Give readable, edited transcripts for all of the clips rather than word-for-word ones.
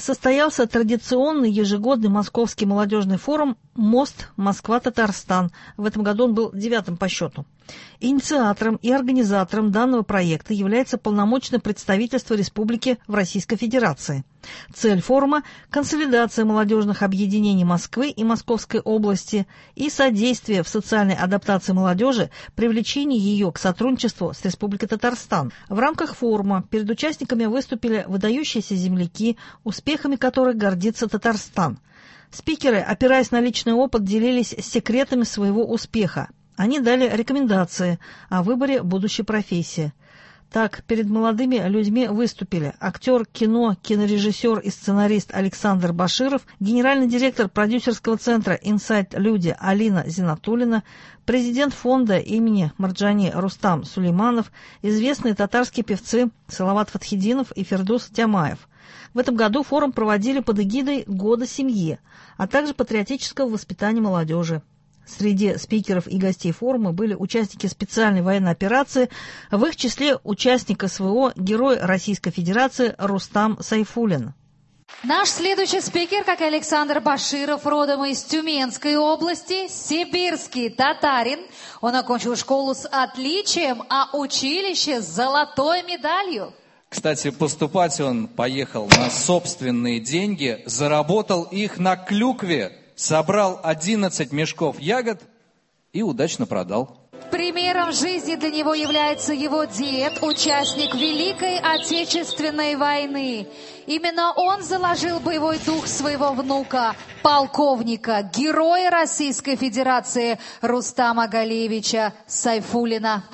состоялся традиционный ежегодный московский молодежный форум «Мост. Москва-Татарстан». В этом году он был 9-м по счету. Инициатором и организатором данного проекта является полномочное представительство республики в Российской Федерации. Цель форума – консолидация молодежных объединений Москвы и Московской области и содействие в социальной адаптации молодежи, привлечение ее к сотрудничеству с Республикой Татарстан. В рамках форума перед участниками выступили выдающиеся земляки, успехами которых гордится Татарстан. Спикеры, опираясь на личный опыт, делились секретами своего успеха. Они дали рекомендации о выборе будущей профессии. Так, перед молодыми людьми выступили актер кино, кинорежиссер и сценарист Александр Баширов, генеральный директор продюсерского центра «Инсайт Люди» Алина Зинатуллина, президент фонда имени Марджани Рустам Сулейманов, известные татарские певцы Салават Фатхидинов и Фердус Тямаев. В этом году форум проводили под эгидой «Года семьи», а также патриотического воспитания молодежи. Среди спикеров и гостей форума были участники специальной военной операции, в их числе участник СВО, герой Российской Федерации Рустам Сайфуллин. Наш следующий спикер, как и Александр Баширов, родом из Тюменской области, сибирский татарин. Он окончил школу с отличием, а училище с золотой медалью. Кстати, поступать он поехал на собственные деньги, заработал их на клюкве. Собрал 11 мешков ягод и удачно продал. Примером жизни для него является его дед, участник Великой Отечественной войны. Именно он заложил боевой дух своего внука, полковника, героя Российской Федерации Рустама Галиевича Сайфуллина.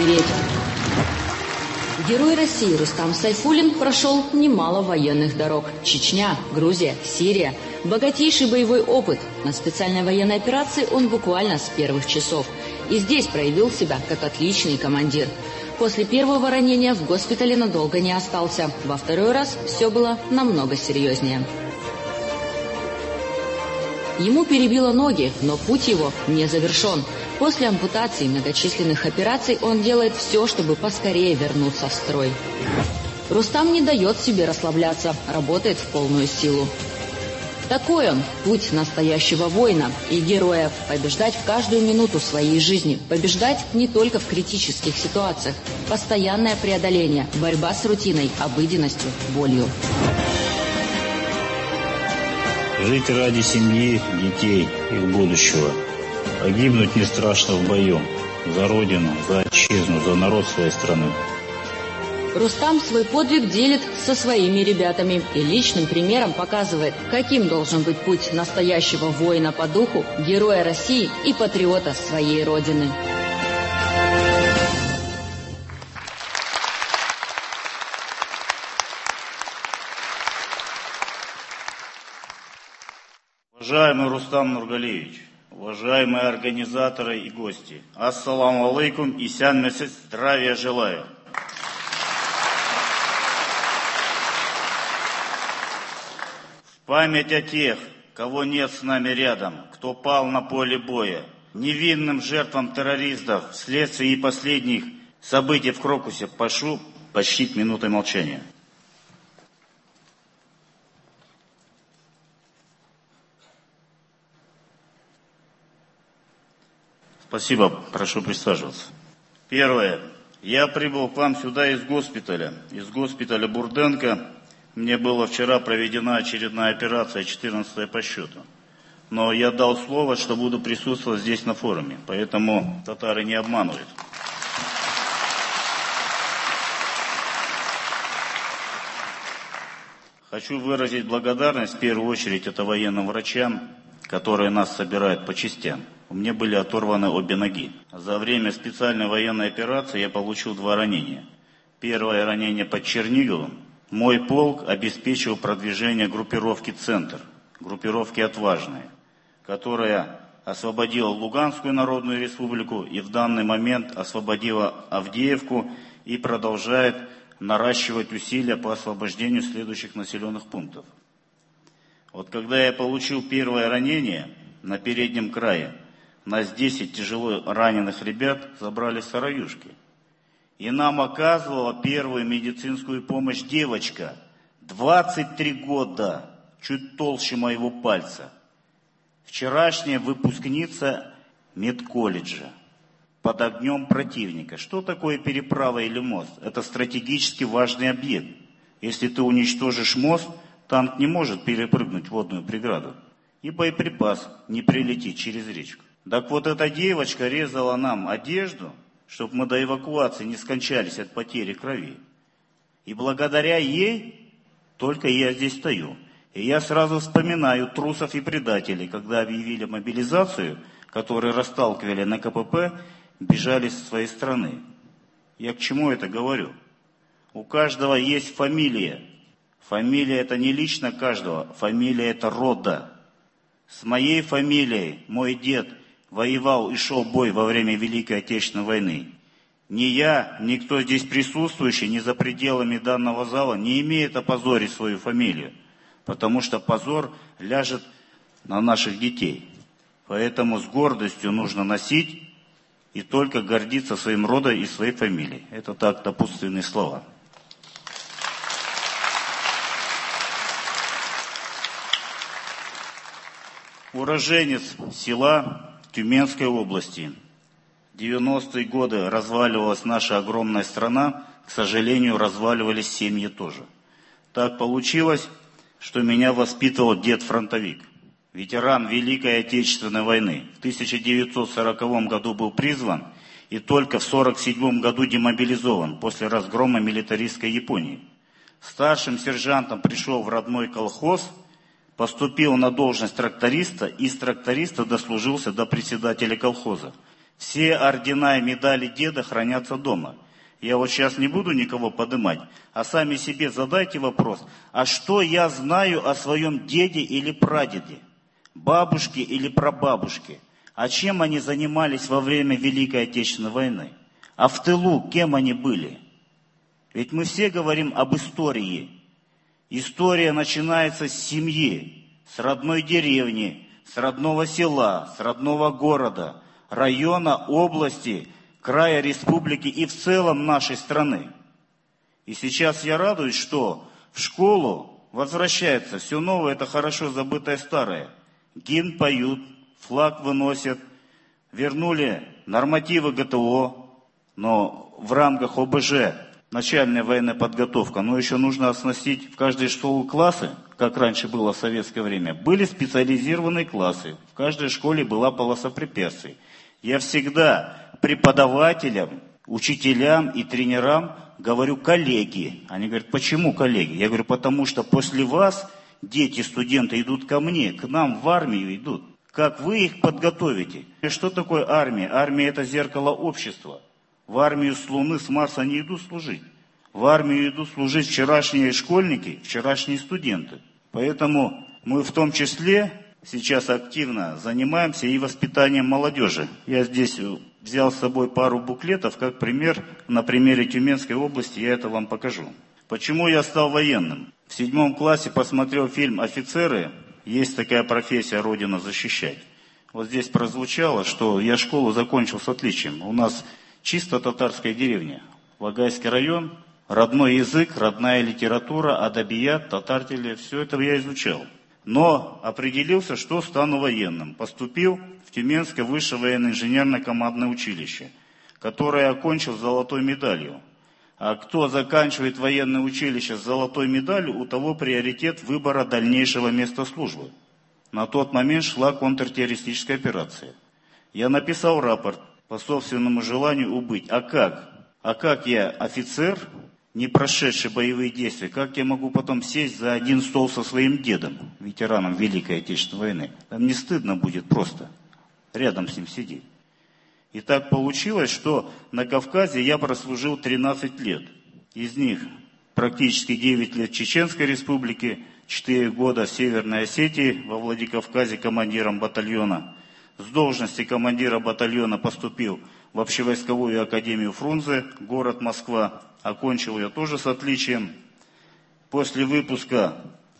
Герой России Рустам Сайфуллин прошел немало военных дорог. Чечня, Грузия, Сирия. Богатейший боевой опыт. На специальной военной операции он буквально с первых часов. И здесь проявил себя как отличный командир. После первого ранения в госпитале надолго не остался. Во второй раз все было намного серьезнее. Ему перебило ноги, но путь его не завершен. После ампутации и многочисленных операций он делает все, чтобы поскорее вернуться в строй. Рустам не дает себе расслабляться, работает в полную силу. Такой он, путь настоящего воина и героя. Побеждать в каждую минуту своей жизни. Побеждать не только в критических ситуациях. Постоянное преодоление, борьба с рутиной, обыденностью, болью. Жить ради семьи, детей, их будущего. Погибнуть не страшно в бою. За родину, за отчизну, за народ своей страны. Рустам свой подвиг делит со своими ребятами и личным примером показывает, каким должен быть путь настоящего воина по духу, героя России и патриота своей родины. Уважаемый Рустам Нургалиевич, уважаемые организаторы и гости, ассаламу алейкум и сян месяц здравия желаю. В память о тех, кого нет с нами рядом, кто пал на поле боя, невинным жертвам террористов вследствие и последних событий в Крокусе, прошу почтить минутой молчания. Спасибо, прошу присаживаться. Первое. Я прибыл к вам сюда из госпиталя Бурденко. Мне была вчера проведена очередная операция, 14-я по счету. Но я дал слово, что буду присутствовать здесь на форуме, поэтому татары не обманывают. Хочу выразить благодарность в первую очередь это военным врачам, которые нас собирают по частям. У меня были оторваны обе ноги. За время специальной военной операции я получил 2 ранения. Первое ранение под Черниговым. Мой полк обеспечил продвижение группировки «Центр», группировки «Отважные», которая освободила Луганскую Народную Республику и в данный момент освободила Авдеевку и продолжает наращивать усилия по освобождению следующих населенных пунктов. Вот когда я получил первое ранение на переднем крае, нас 10 тяжело раненых ребят забрали в Сыроюшки. И нам оказывала первую медицинскую помощь девочка, 23 года, чуть толще моего пальца. Вчерашняя выпускница медколледжа под огнем противника. Что такое переправа или мост? Это стратегически важный объект. Если ты уничтожишь мост, танк не может перепрыгнуть водную преграду. И боеприпас не прилетит через речку. Так вот эта девочка резала нам одежду, чтобы мы до эвакуации не скончались от потери крови. И благодаря ей только я здесь стою. И я сразу вспоминаю трусов и предателей, когда объявили мобилизацию, которые расталкивали на КПП, бежали со своей страны. Я к чему это говорю? У каждого есть фамилия. Фамилия это не лично каждого, фамилия это рода. С моей фамилией мой дед воевал и шел в бой во время Великой Отечественной войны. Ни я, ни кто здесь присутствующий, ни за пределами данного зала не имеет опозорить свою фамилию, потому что позор ляжет на наших детей. Поэтому с гордостью нужно носить и только гордиться своим родом и своей фамилией. Это так напутственные слова. Уроженец села Тюменской области. В 90-е годы разваливалась наша огромная страна, к сожалению, разваливались семьи тоже. Так получилось, что меня воспитывал дед-фронтовик, ветеран Великой Отечественной войны. В 1940 году был призван и только в 1947 году демобилизован после разгрома милитаристской Японии. Старшим сержантом пришел в родной колхоз, поступил на должность тракториста и с тракториста дослужился до председателя колхоза. Все ордена и медали деда хранятся дома. Я вот сейчас не буду никого поднимать, а сами себе задайте вопрос, а что я знаю о своем деде или прадеде, бабушке или прабабушке? А чем они занимались во время Великой Отечественной войны? А в тылу кем они были? Ведь мы все говорим об истории. История начинается с семьи, с родной деревни, с родного села, с родного города, района, области, края, республики и в целом нашей страны. И сейчас я радуюсь, что в школу возвращается все новое, это хорошо забытое старое. Гимн поют, флаг выносят, вернули нормативы ГТО, но в рамках ОБЖ, начальная военная подготовка, но еще нужно оснастить в каждой школе классы, как раньше было в советское время, были специализированные классы, в каждой школе была полоса препятствий. Я всегда преподавателям, учителям и тренерам говорю коллеги. Они говорят, почему коллеги? Я говорю, потому что после вас дети, студенты идут ко мне, к нам в армию идут. Как вы их подготовите? И что такое армия? Армия это зеркало общества. В армию с Луны, с Марса не идут служить. В армию идут служить вчерашние школьники, вчерашние студенты. Поэтому мы в том числе сейчас активно занимаемся и воспитанием молодежи. Я здесь взял с собой пару буклетов, как пример, на примере Тюменской области я это вам покажу. Почему я стал военным? В 7 классе посмотрел фильм «Офицеры». Есть такая профессия «Родину защищать». Вот здесь прозвучало, что я школу закончил с отличием. У нас чисто татарская деревня, Лагайский район, родной язык, родная литература, адабият, татартили, все это я изучал. Но определился, что стану военным. Поступил в Тюменское высшее военно-инженерное командное училище, которое окончил с золотой медалью. А кто заканчивает военное училище с золотой медалью, у того приоритет выбора дальнейшего места службы. На тот момент шла контртеррористическая операция. Я написал рапорт по собственному желанию убыть. А как я офицер, не прошедший боевые действия, как я могу потом сесть за один стол со своим дедом, ветераном Великой Отечественной войны? Там не стыдно будет просто рядом с ним сидеть. И так получилось, что на Кавказе я прослужил 13 лет. Из них практически 9 лет в Чеченской республике, 4 года в Северной Осетии, во Владикавказе командиром батальона. С должности командира батальона поступил в общевойсковую академию Фрунзе, город Москва. Окончил ее тоже с отличием. После выпуска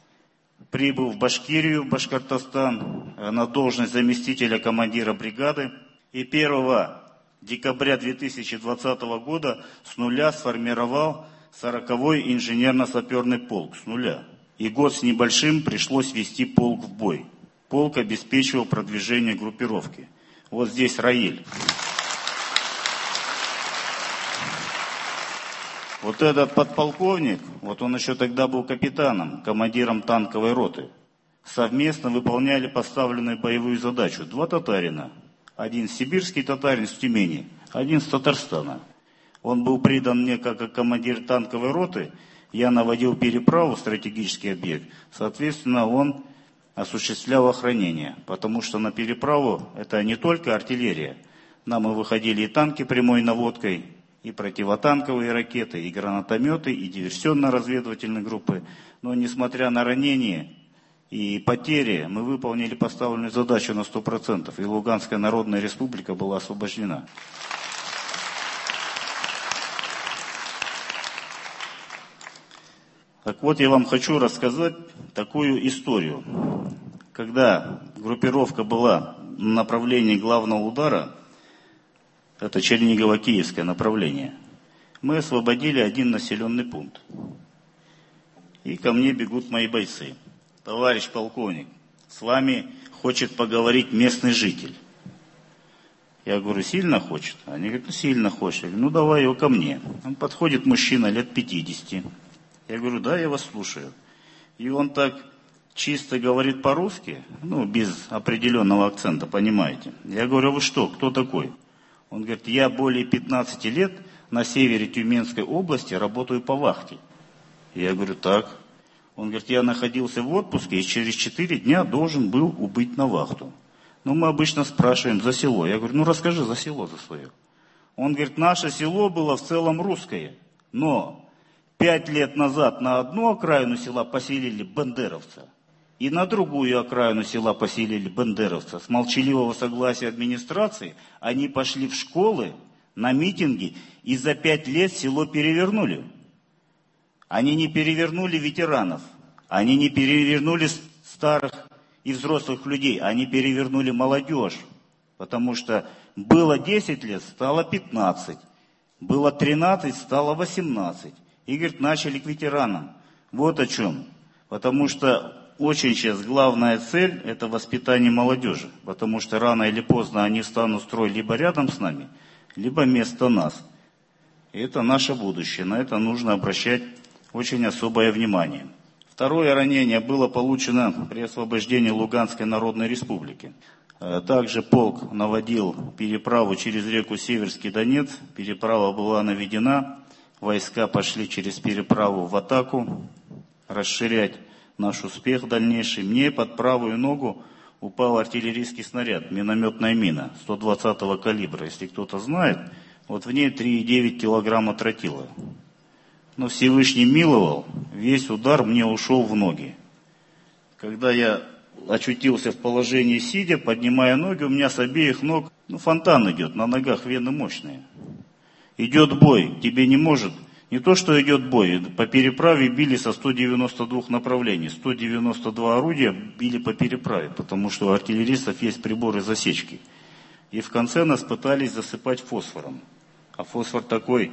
прибыл в Башкирию, в Башкортостан, на должность заместителя командира бригады. И 1 декабря 2020 года с нуля сформировал 40-й инженерно-саперный полк с нуля. И год с небольшим пришлось вести полк в бой. Полк обеспечивал продвижение группировки. Вот здесь Раиль. Вот этот подполковник, вот он еще тогда был капитаном, командиром танковой роты. Совместно выполняли поставленную боевую задачу. 2 татарина. Один сибирский татарин с Тюмени, один с Татарстана. Он был придан мне как командир танковой роты. Я наводил переправу в стратегический объект. Соответственно, он осуществлял охранение. Потому что на переправу это не только артиллерия. Нам и выходили и танки прямой наводкой, и противотанковые ракеты, и гранатометы, и диверсионно-разведывательные группы. Но несмотря на ранения и потери, мы выполнили поставленную задачу на 100%, и Луганская Народная Республика была освобождена. Так вот, я вам хочу рассказать такую историю. Когда группировка была на направлении главного удара, это Чернигово-Киевское направление, мы освободили один населенный пункт. И ко мне бегут мои бойцы. Товарищ полковник, с вами хочет поговорить местный житель. Я говорю, сильно хочет? Они говорят, сильно хочет. Я говорю, давай его ко мне. Он подходит, мужчина лет 50. Я говорю, да, я вас слушаю. И он так чисто говорит по-русски, без определенного акцента, понимаете. Я говорю, а вы что, кто такой? Он говорит, я более 15 лет на севере Тюменской области работаю по вахте. Я говорю, так. Он говорит, я находился в отпуске и через 4 дня должен был убыть на вахту. Мы обычно спрашиваем за село. Я говорю, расскажи за село за свое. Он говорит, наше село было в целом русское, но 5 лет назад на одну окраину села поселили бандеровца, и на другую окраину села поселили бандеровца. С молчаливого согласия администрации они пошли в школы, на митинги, и за 5 лет село перевернули. Они не перевернули ветеранов, они не перевернули старых и взрослых людей, они перевернули молодежь. Потому что было 10 лет, стало 15, было 13, стало 18. И, говорит, начали к ветеранам. Вот о чем. Потому что очень сейчас главная цель – это воспитание молодежи. Потому что рано или поздно они станут строить либо рядом с нами, либо вместо нас. И это наше будущее. На это нужно обращать очень особое внимание. Второе ранение было получено при освобождении Луганской Народной Республики. Также полк наводил переправу через реку Северский Донец. Переправа была наведена. Войска пошли через переправу в атаку, расширять наш успех дальнейший. Мне под правую ногу упал артиллерийский снаряд, минометная мина 120-го калибра. Если кто-то знает, вот в ней 3,9 килограмма тротила. Но Всевышний миловал, весь удар мне ушел в ноги. Когда я очутился в положении сидя, поднимая ноги, у меня с обеих ног фонтан идет, на ногах вены мощные. Идет бой, тебе не может, не то что идет бой, по переправе били со 192 направлений, 192 орудия били по переправе, потому что у артиллеристов есть приборы засечки. И в конце нас пытались засыпать фосфором. А фосфор такое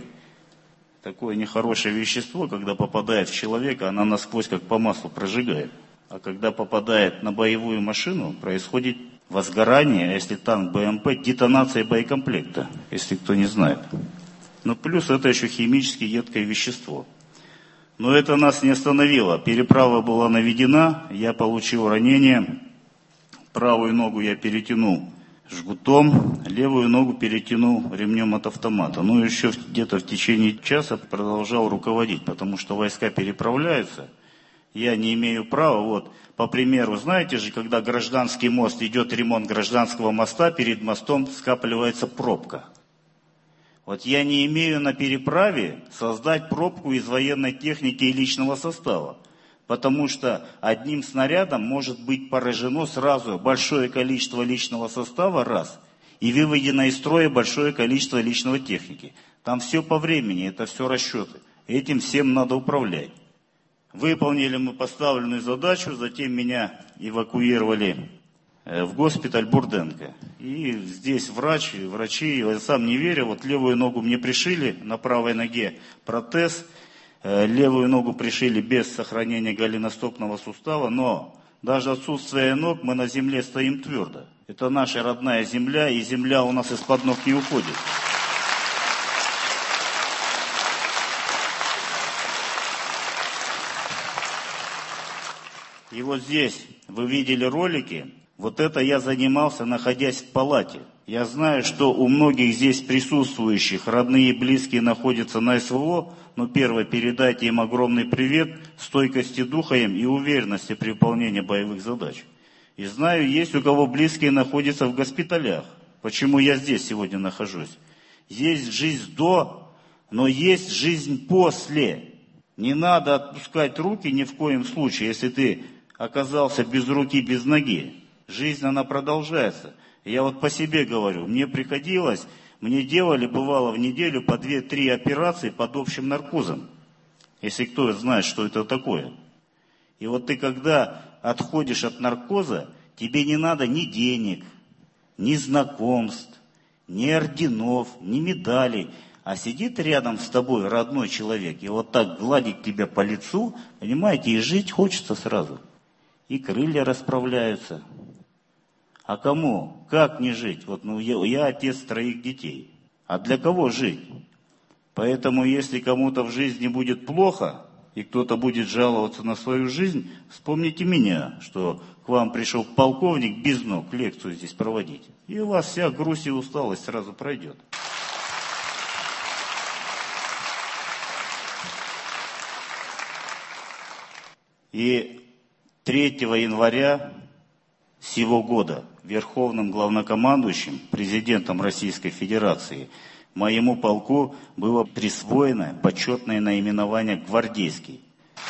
нехорошее вещество, когда попадает в человека, она насквозь как по маслу прожигает. А когда попадает на боевую машину, происходит возгорание, а если танк БМП, детонация боекомплекта, если кто не знает. Но плюс это еще химически едкое вещество. Но это нас не остановило. Переправа была наведена, я получил ранение. Правую ногу я перетянул жгутом, левую ногу перетянул ремнем от автомата. Еще где-то в течение часа продолжал руководить, потому что войска переправляются. Я не имею права, по примеру, знаете же, когда гражданский мост, идет ремонт гражданского моста, перед мостом скапливается пробка. Я не имею на переправе создать пробку из военной техники и личного состава, потому что одним снарядом может быть поражено сразу большое количество личного состава, раз, и выведено из строя большое количество личной техники. Там все по времени, это все расчеты. Этим всем надо управлять. Выполнили мы поставленную задачу, затем меня эвакуировали в госпиталь Бурденко. И здесь врачи, я сам не верю, левую ногу мне пришили, на правой ноге протез, левую ногу пришили без сохранения голеностопного сустава, но даже отсутствие ног мы на земле стоим твердо. Это наша родная земля, и земля у нас из-под ног не уходит. И вот здесь вы видели ролики, вот это я занимался, находясь в палате. Я знаю, что у многих здесь присутствующих родные и близкие находятся на СВО, но первое, передайте им огромный привет, стойкости духа им и уверенности при выполнении боевых задач. И знаю, есть у кого близкие находятся в госпиталях. Почему я здесь сегодня нахожусь? Есть жизнь до, но есть жизнь после. Не надо отпускать руки ни в коем случае, если ты оказался без руки, без ноги. Жизнь, она продолжается. Я вот по себе говорю, мне приходилось, мне делали, бывало, в неделю по 2-3 операции под общим наркозом. Если кто знает, что это такое. И вот ты когда отходишь от наркоза, тебе не надо ни денег, ни знакомств, ни орденов, ни медалей. А сидит рядом с тобой родной человек и вот так гладит тебя по лицу, понимаете, и жить хочется сразу. И крылья расправляются. А кому? Как не жить? Вот, я отец 3 детей. А для кого жить? Поэтому, если кому-то в жизни будет плохо, и кто-то будет жаловаться на свою жизнь, вспомните меня, что к вам пришел полковник без ног лекцию здесь проводить. И у вас вся грусть и усталость сразу пройдет. И 3 января сего года Верховным главнокомандующим, президентом Российской Федерации, моему полку было присвоено почетное наименование «Гвардейский».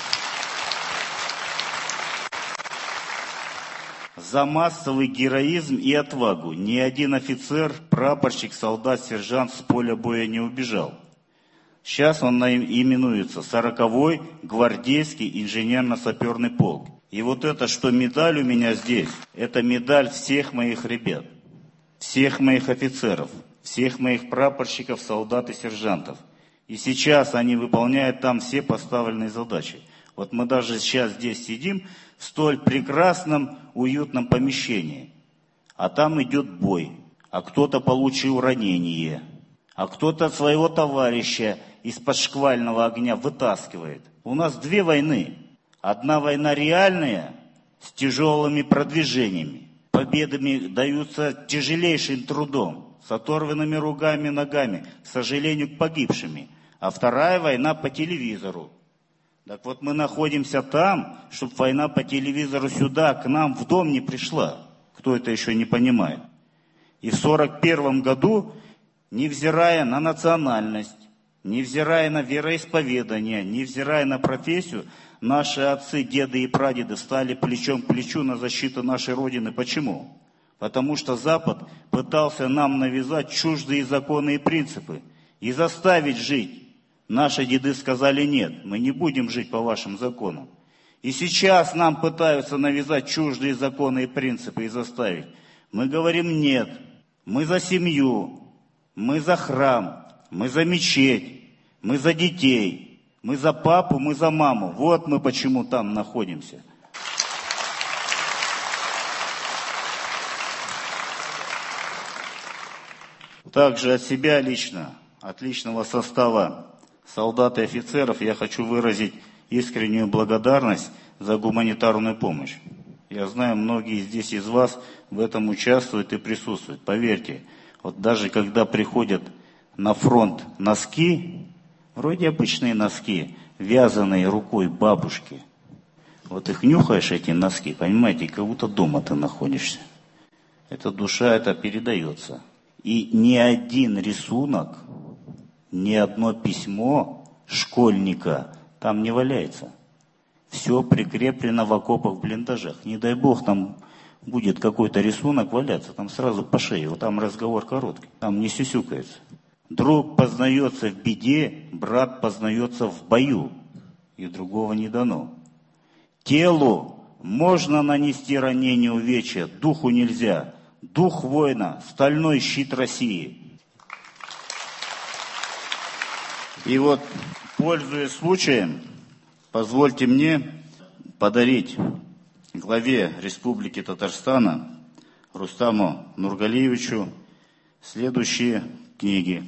За массовый героизм и отвагу ни один офицер, прапорщик, солдат, сержант с поля боя не убежал. Сейчас он именуется 40-й гвардейский инженерно-саперный полк. И вот это, что медаль у меня здесь, это медаль всех моих ребят, всех моих офицеров, всех моих прапорщиков, солдат и сержантов. И сейчас они выполняют там все поставленные задачи. Вот мы даже сейчас здесь сидим в столь прекрасном, уютном помещении. А там идет бой, а кто-то получил ранение, а кто-то своего товарища из-под шквального огня вытаскивает. У нас 2 войны. Одна война реальная, с тяжелыми продвижениями. Победами даются тяжелейшим трудом, с оторванными руками и ногами, к сожалению, погибшими. А вторая война по телевизору. Так вот мы находимся там, чтобы война по телевизору сюда, к нам в дом не пришла. Кто это еще не понимает. И в 1941 году, невзирая на национальность, невзирая на вероисповедание, невзирая на профессию, наши отцы, деды и прадеды стали плечом к плечу на защиту нашей Родины. Почему? Потому что Запад пытался нам навязать чуждые законы и принципы и заставить жить. Наши деды сказали: нет, мы не будем жить по вашим законам. И сейчас нам пытаются навязать чуждые законы и принципы и заставить. Мы говорим: нет, мы за семью, мы за храм, мы за мечеть, мы за детей. Мы за папу, мы за маму. Вот мы почему там находимся. Также от себя лично, от личного состава солдат и офицеров я хочу выразить искреннюю благодарность за гуманитарную помощь. Я знаю, многие здесь из вас в этом участвуют и присутствуют. Поверьте, вот даже когда приходят на фронт носки, вроде обычные носки, вязаные рукой бабушки. Вот их нюхаешь, эти носки, понимаете, как будто дома ты находишься. Эта душа, это передается. И ни один рисунок, ни одно письмо школьника там не валяется. Все прикреплено в окопах, в блиндажах. Не дай бог там будет какой-то рисунок валяться, там сразу по шее. Вот там разговор короткий, там не сюсюкается. Друг познается в беде, брат познается в бою, и другого не дано. Телу можно нанести ранение, увечья, духу нельзя. Дух воина, стальной щит России. И вот Пользуясь случаем, позвольте мне подарить главе Республики Татарстана Рустаму Нургалиевичу следующие книги.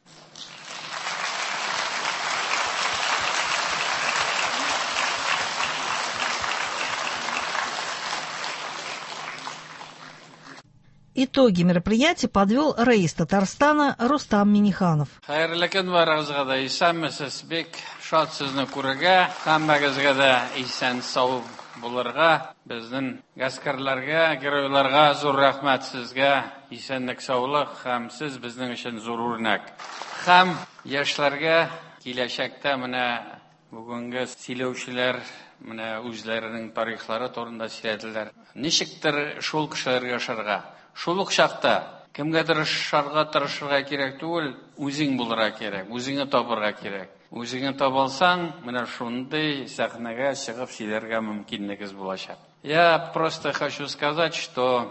Итоги мероприятия подвел рейс Татарстана Рустам Миниханов. Xayrlı gün varazıqda İsan Mesesbek şad sözünü kurıqa, qammağızıqda İsan sağ bularga, bizden gaskarlarga, giroylarga zor rahmat sizga, İsanlık sağlıq, ham siz bizden için zor urnak. Ham yaşlarga kileşekte mine bugünkü silevşiler mine özlerinin tarixlari torunda silediler. Nişiktir şol kişiler yaşarga? Шулық шақта, кімгедір шарға тырышырға керек түгіл, өзің бұлыра керек, өзіңі табырға керек. Өзіңі табалсаң, мына шундай сахнаға шығып сөйлерге мүмкіндігіңіз болашақ. Я просто хочу сказать, что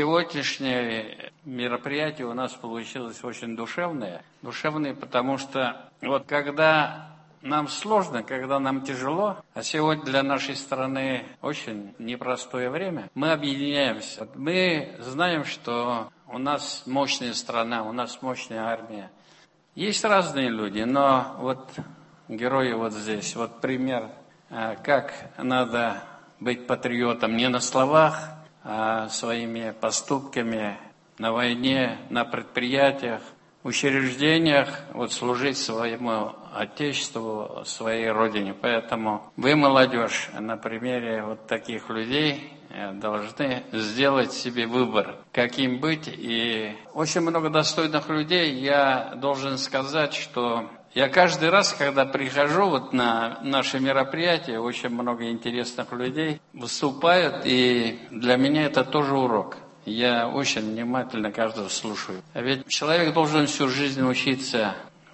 сегодняшнее мероприятие у нас получилось очень душевное. Душевное, потому что вот когда нам сложно, когда нам тяжело, а сегодня для нашей страны очень непростое время, мы объединяемся. Мы знаем, что у нас мощная страна, у нас мощная армия. Есть разные люди, но вот герои вот здесь, вот пример, как надо быть патриотом не на словах, а своими поступками на войне, на предприятиях, учреждениях, вот служить своему Отечеству, своей Родине. Поэтому вы, молодежь, на примере вот таких людей должны сделать себе выбор, каким быть. И очень много достойных людей. Я должен сказать, что я каждый раз, когда прихожу вот на наши мероприятия, очень много интересных людей выступают, и для меня это тоже урок. Я очень внимательно каждого слушаю. А ведь человек должен всю жизнь учиться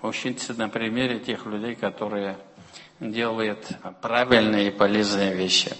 на примере тех людей, которые делают правильные и полезные вещи.